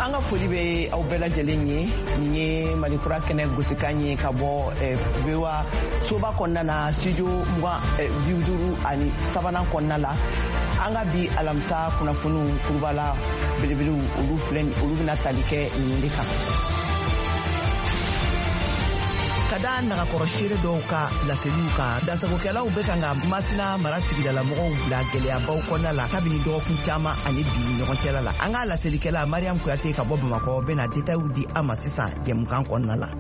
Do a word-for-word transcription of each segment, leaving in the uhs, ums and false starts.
anga foli be aw bɛɛ lajɛlen ye nin ye malikura kɛnɛ gosikan ye ka bɔ vewa soba kɔnɔna na studio mugan biwuduru ani sabanan kɔnɔna la an ka bi alamisa kunnafoniw kurubala belebelew olu filɛ olu bɛna tali kɛ nin de kan. Kada nagakɔrɔsire dɔw ka laseliw kan dansagokɛlaw bɛ kan ka Masina mara sigidala mɔgɔw bila gɛlɛyabaw kɔnɔna la kabini dɔgɔkun caman ani bi ɲɔgɔn cɛla la. An ka laselikɛla Mariam Kuyate ka bɔ Bamakɔ bɛna détails di an ma sisan jɛmukan kɔnɔna la.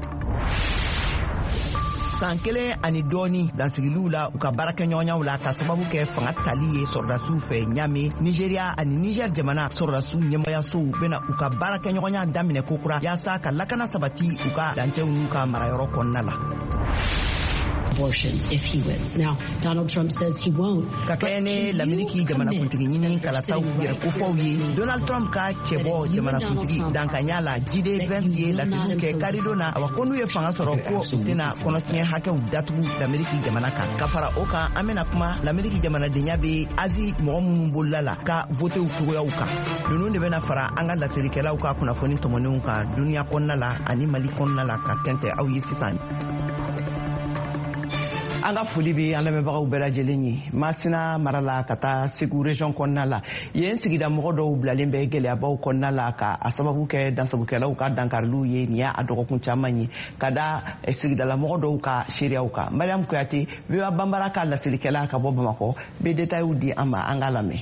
San kelen ani dɔɔni dansigiliw la u ka baarakɛɲɔgɔnyaw la ka sababu kɛ fanga tali ye sɔrɔdasiw fɛ Ɲame, Nigeria ani Niger jamana sɔrɔdasiw ɲɛmɔgɔyasow bɛna u ka baarakɛɲɔgɔnya daminɛ kokura yaasa ka lakana sabati u ka dancɛw n'u ka marayɔrɔ kɔnɔna la. Abortion if he wins. Now, Donald Trump says he won't. Kakene laminiki jamana kuntigi nyini kalataw yɛrɛ kofaw ye. Donald Trump ka cɛbɔ jamana kuntigi dankanya la Jide Vance ye laseliw kɛ karido na awa ko n'u ye fanga sɔrɔ ko u tɛna kɔnɔtiɲɛ hakɛw datugu laminiki jamana kan. Ka fara o kan an bɛna kuma laminiki jamanadenya bɛ Azi mɔgɔ minnu bolila la ka votew cogoyaw kan. Ninnu de bɛna fara an ka laselikɛlaw ka kunnafoni tɔmɔnenw kan duniya kɔnɔna la ani Mali kɔnɔna la ka kɛntɛ aw ye sisan. An ka foli be an lamɛnbagaw bɛɛ lajɛlen ye. Masina mara la ka taa Segu région kɔnɔna la yen sigida mɔgɔ dɔw bilalen bɛ gɛlɛyabaw kɔnɔna la ka a sababu kɛ dansagokɛlaw ka dankariliw ye nin y'a dɔgɔkun caman ye ka da sigidala mɔgɔ dɔw ka seereyaw kan. Mariam Kuyate Vewa Banbara ka laselikɛla ka bɔ Bamakɔ bɛ détails di an ma an ka lamɛn.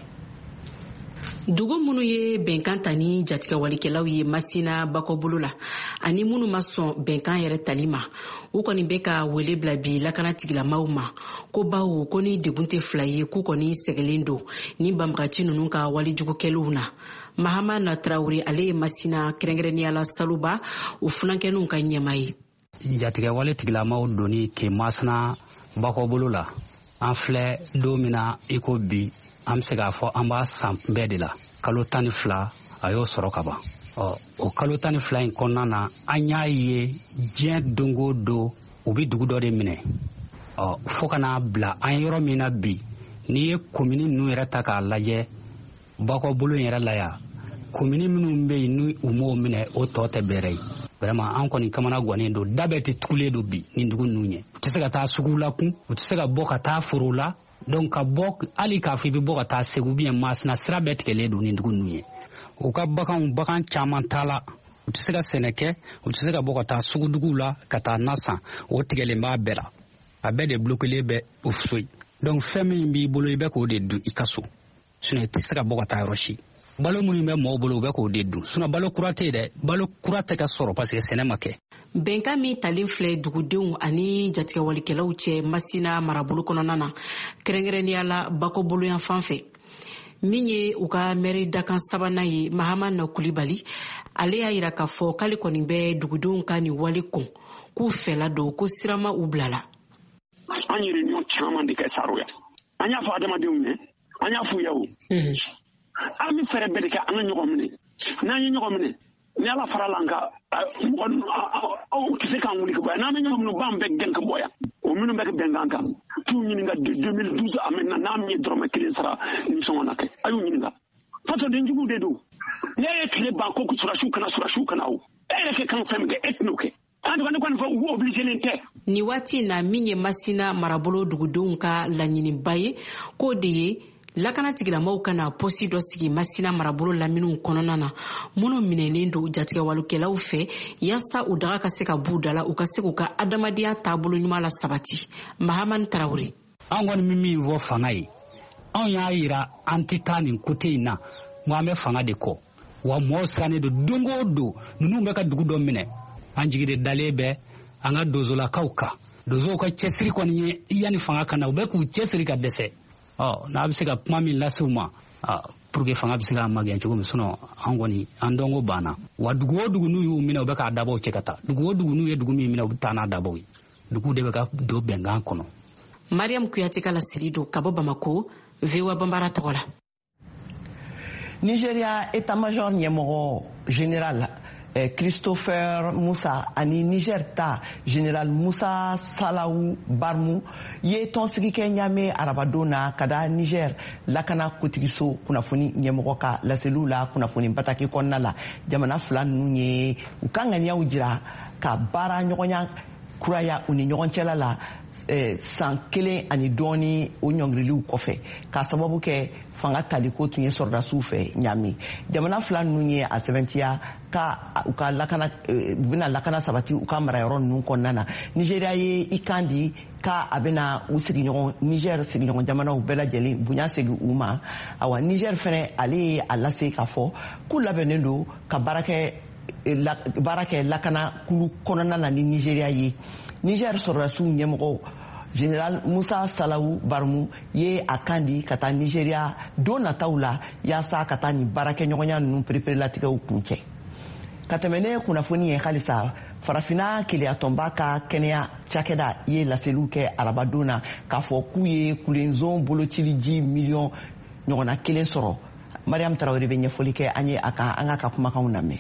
Dugu minnu ye bɛnkan ta ni jatigɛwalikɛlaw ye Masina bakɔbolo la ani minnu ma sɔn bɛnkan yɛrɛ tali ma u kɔni bɛ ka wele bila bi lakana tigilamaw ma ko bawo ko ni degun tɛ fila ye k'u kɔni sɛgɛlen don ni banbagaci ninnu ka walijugukɛliw na. Mahama Traore ale ye Masina kɛrɛnkɛrɛnnenya la Saluba u funankɛninw ka ɲɛma ye. Jatigɛwale tigilamaw doni ke Masina bakɔbolo la an filɛ don min na i ko bi an bɛ se k'a fɔ an b'a san bɛɛ de la kalo tan ni fila a y'o sɔrɔ ka ban. Ɔ o kalo tan ni fila in kɔnɔna na an y'a ye diɲɛ don o don u bɛ dugu dɔ de minɛ. Ɔ fo ka n'a bila an yɔrɔ min na bi n'i ye komini ninnu yɛrɛ ta k'a lajɛ bakɔbolo in yɛrɛ la yan komini minnu bɛ yen ni u m'o minɛ o tɔ tɛ bɛrɛ ye. Vraiment an kɔni kamana gannen don da bɛɛ tɛ tugulen don bi nin dugu ninnu ɲɛ. U tɛ se ka taa sugu la kun u tɛ se ka bɔ ka taa foro la. Donc ka bɔ hali k'a fɔ i bɛ bɔ ka taa Segu bien Masina sira bɛɛ tigɛlen don nin dugu ninnu ye. U ka baganw bagan caman t'a la u tɛ se ka sɛnɛ kɛ u tɛ se ka bɔ ka taa suguduguw la ka taa na san o tigɛlen b'a bɛɛ la a bɛɛ de bloquelen bɛ u so ye. Donc fɛn min b'i bolo i bɛ k'o de dun i ka so sinon i tɛ se ka bɔ ka taa yɔrɔ si. Balo minnu bɛ mɔgɔw bolo u bɛ k'o de dun sinon balo kura tɛ yen dɛ balo kura tɛ ka sɔrɔ parce que sɛnɛ ma kɛ. Bɛnkan min talen filɛ dugudenw ani jatigɛwalikɛlaw cɛ Masina marabolo kɔnɔna na kɛrɛnkɛrɛnnenya la bakɔboloyan fan fɛ min ye u ka mɛri dakan sabanan ye Mahama Kulibali ale y'a yira k'a fɔ k'ale kɔni bɛ dugudenw ka nin wale kun k'u fɛla don ko sirama u bilala. An ye réunion caman de kɛ Saro yan an y'a fɔ adamadenw ye an y'a f'u ye o an bɛ fɛɛrɛ bɛɛ de kɛ an ka ɲɔgɔn minɛ n'an ye ɲɔgɔn minɛ ni Ala farala an ka mɔgɔ aw tɛ se k'an wuli ka bɔ yan n'an bɛ ɲɔgɔn minɛ b'an bɛɛ gɛn ka bɔ yan o minnu bɛ bɛnkan kan t'u ɲininka de deux mille douze a maintenant n'an min ye dɔrɔmɛ kelen sara émission na kɛ a y'u ɲininka fasodenjugu de don ne ye tile ban ko surasiw kana surasiw kana o e yɛrɛ kɛ kan fɛn min kɛ e tɛn'o kɛ an dɔgɔnin kɔni fɔ u obligelen tɛ. Ni waati in na min ye Masina marabolo dugudenw ka laɲiniba ye k'o de ye lakana tigilamaw kana posi dɔ sigi Masina marabolo laminiw kɔnɔna na minnu minɛnen don jatigɛwalekɛlaw fɛ yaasa u daga ka se ka b'u da la u ka se k'u ka adamadenya taabolo ɲuman la sabati. Mahama Traore an kɔni min min fɔ fanga ye anw y'a yira an tɛ taa nin kote in na ngo an bɛ fanga de kɔ wa mɔgɔw sirannen don don o don ninnu bɛ ka dugu dɔ minɛ an jigi de dalen bɛ an ka dozolakaw kan dozow ka cɛsiri kɔni ye yanni fanga ka na u bɛ k'u cɛsiri ka dɛsɛ. Ɔ n'a bɛ se ka kuma min lase u ma pour que fanga bɛ se ka magɛn cogo min sinon an kɔni an dɔnko banna wa dugu o dugu n'u y'u minɛ u bɛ k'a dabaw cɛ ka taa dugu o dugu n'u ye dugu min minɛ u bɛ taa n'a dabaw ye dugu de bɛ ka don bɛnkan kɔnɔ. Mariam Kuyate ka laseli don ka bɔ Bamako Vewa Banbara tɔgɔ la. Nigeria état-major ɲɛmɔgɔ général eh, Christopher Musa ani Niger ta General Musa Salahu Barmu ye tɔnsigi kɛ ɲame arabadona kada Niger lakana kutigiso kunnafoni ɲɛmɔgɔ ka laseliw la kunnafoni bataki kɔnɔna la jamana fila ninnu ye u ka ŋaniyaw jira ka baara ɲɔgɔnya kuraya u ni ɲɔgɔn cɛla la eh, san kelen ani dɔɔni o ɲɔngiriliw kɔfɛ ka sababu kɛ fanga taliko tun ye sɔrɔdasiw fɛ ɲami jamana fila ninnu ye a sɛbɛntiya ka u ka lakana u bɛna lakana sabati u ka marayɔrɔ ninnu kɔnɔna na Nigeria ye i kan di ka a bɛna u sigiɲɔgɔn Niger sigiɲɔgɔn jamanaw bɛɛ lajɛlen bonya segin u ma awa Niger fɛnɛ ale ye a lase k'a fɔ k'u labɛnnen don ka baara kɛ baara kɛ lakana kulu kɔnɔna na ni Nigeria ye Niger sɔrɔdasiw ɲɛmɔgɔ General Musa Salahu Barmu ye a kan di ka taa Nigeria don nataw la yaasa ka taa nin baarakɛɲɔgɔnya ninnu pereperelatigɛw kun cɛ ka tɛmɛ ne kunnafoni ye halisa farafina keleyatɔnba ka kɛnɛya cakɛda ye laseliw kɛ arabadon na k'a fɔ k'u ye kulenzon bolocili ji miliyɔn ɲɔgɔnna kelen sɔrɔ Mariam Tarawele bɛ ɲɛfɔli kɛ an ye a kan an ka ka kumakanw lamɛn.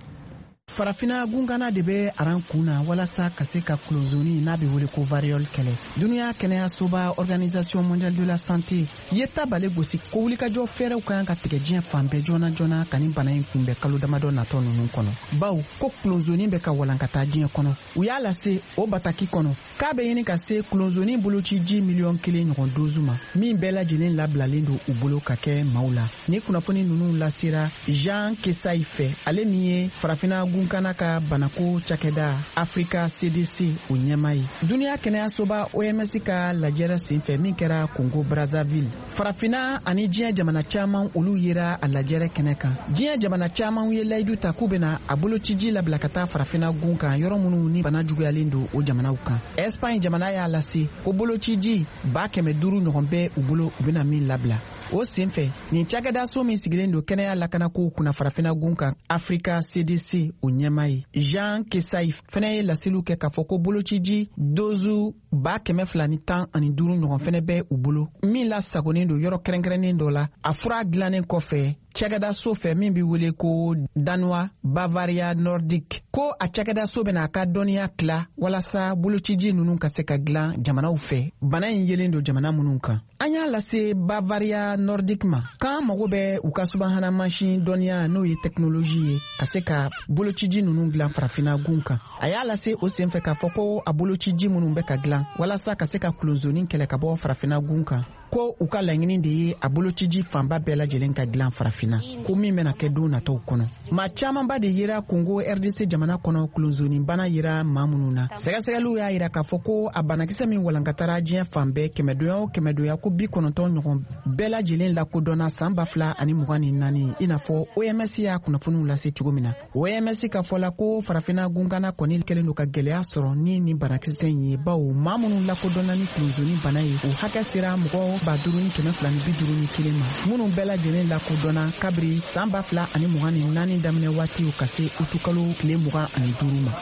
Farafina gungana de bɛ aran kunna walasa ka se ka kulozoni n'a bɛ wele ko variole kɛlɛ duniya kɛnɛyasoba organisation mondiale de la santé ye tabale gosi ko wulikajɔ fɛɛrɛw ka kan ka tigɛ diɲɛ fan bɛɛ joona joona ka nin bana in kunbɛn kalo damadɔ natɔ ninnu kɔnɔ bawo ko kulozoni bɛ ka walankata diɲɛ kɔnɔ u y'a lase o bataki kɔnɔ k'a bɛ ɲini ka se kulozoni boloci ji miliyɔn kelen ɲɔgɔn dozu ma min bɛɛ lajɛlen labilalen don u bolo ka kɛ maaw la ni kunnafoni ninnu lasera Jean Kesayi fɛ ale min ye farafina gunkana ka banako cakɛda Africa C D C o ɲɛma ye duniya kɛnɛyasoba O M S ka lajɛrɛ senfɛ min kɛra Congo Brazzaville farafina ani diɲɛ jamana caman olu yera a lajɛrɛ kɛnɛ kan diɲɛ jamana caman ye layidu ta k'u bɛna a bolociji labila ka taa farafina gun kan yɔrɔ minnu ni bana juguyalen don o jamanaw kan Espagne jamana y'a lase ko bolociji ba kɛmɛ duuru ɲɔgɔn bɛ u bolo u bɛna min labila o senfɛ nin cakɛda so min sigilen don kɛnɛya lakanako kunna farafina gun kan Africa C D C o ɲɛma ye Jean Kesayi fɛnɛ ye laseliw kɛ k'a fɔ ko bolociji dozu ba kɛmɛ fila ni tan ani duuru ɲɔgɔn fɛnɛ bɛ u bolo min lasagonen don yɔrɔ kɛrɛnkɛrɛnnen dɔ la a fura dilannen kɔfɛ cakɛda so fɛ min bɛ wele ko Danois Bavaria Nordique ko a cakɛda so bɛna a ka dɔnniya tila walasa bolociji ninnu ka se ka dilan jamanaw fɛ bana in yelen don jamana minnu kan an y'a lase Bavaria Nordique ma k'an mago bɛ u ka subahana mansin dɔnniya n'o ye technologie ye ka se ka bolociji ninnu dilan farafina gun kan a y'a lase o senfɛ k'a fɔ ko a bolociji minnu bɛ ka dilan walasa ka se ka kulozoni kɛlɛ ka bɔ farafina gun kan ko u ka laɲini de ye a bolociji fanba bɛɛ lajɛlen ka dilan farafina ko min bɛna kɛ don natɔw kɔnɔ maa camanba de yera Congo R D C jamana kɔnɔ kulozoni bana yera maa minnu na sɛgɛsɛgɛliw y'a yira k'a fɔ ko a banakisɛ min walankatara diɲɛ fan bɛɛ kɛmɛdonya o kɛmɛdonya ko bi kɔnɔntɔn ɲɔgɔn bɛɛ lajɛlen lakodɔnna san ba fila ani mugan ni naani i n'a fɔ O M S y'a kunnafoniw lase cogo min na O M S ka fɔ la ko farafina gungana kɔni kɛlen don ka gɛlɛya sɔrɔ ni ni banakisɛ in ye bawo maa minnu lakodɔnna ni kulozoni bana ye o hakɛ sera mɔgɔ ba duuru ni kɛmɛ fila ni bi duuru ni kelen ma minnu bɛɛ lajɛlen lakodɔnna kabiri san ba fila ani mugan ni naani daminɛ waatiw ka se utukalo tile mugan ani duuru ma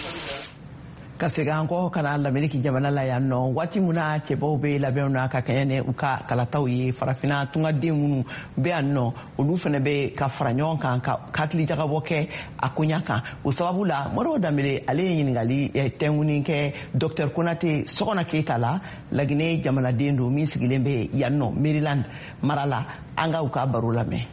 ka segin an kɔ ka na lamɛnni jamana la yan nɔ waati min na cɛbaw bɛ labɛnw na ka kɛɲɛ ni u ka kalataw ye farafina tungaden minnu bɛ yan nɔ olu fana bɛ ka fara ɲɔgɔn kan ka hakili jagabɔ kɛ a koɲa kan o sababu la Modibo Danbele ale ye ɲininkali tɛnkuni kɛ Docteur Konate Sɔgɔna Keyita la Laginɛ jamanaden don min sigilen bɛ yan nɔ Maryland mara la an ka u ka baro lamɛn.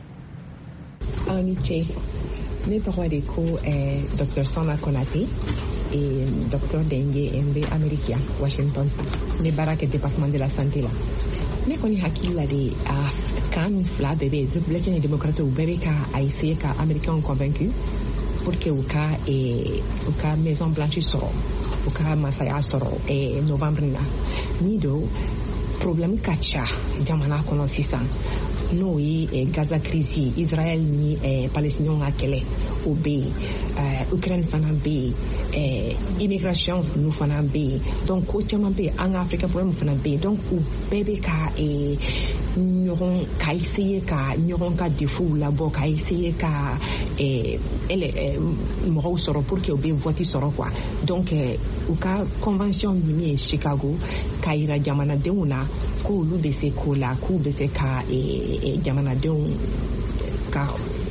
aw ni ce ne tɔgɔ de ko Docteur Sɔgɔna Konate et Docteur Dengue M B America Washington ne baara kɛ département de la santé la ne kɔni hakili la de a kan min fila bɛɛ bɛ républicain ni démocrate u bɛɛ bɛ ka a essayer ka américain convaincu pour que u ka u ka maison blanche sɔrɔ u ka masaya sɔrɔ novembre na ni do problème ka ca jamana kɔnɔ sisan n'o ye Gaza crise Israël ni Palestiniens ka kɛlɛ o bɛ yen Ukraine fana bɛ yen immigration nu fana bɛ yen donc ko caman bɛ yen an ka Afrique problème fana bɛ yen donc u bɛɛ bɛ ka ɲɔgɔn ka essayer ka ɲɔgɔn ka défaut labɔ ka essayer ka mɔgɔw sɔrɔ pour que u bɛ vote sɔrɔ quoi donc u ka convention min ye Chicago ka yira jamanadenw na ko olu bɛ se ko la k'u bɛ se ka jamanadenw ka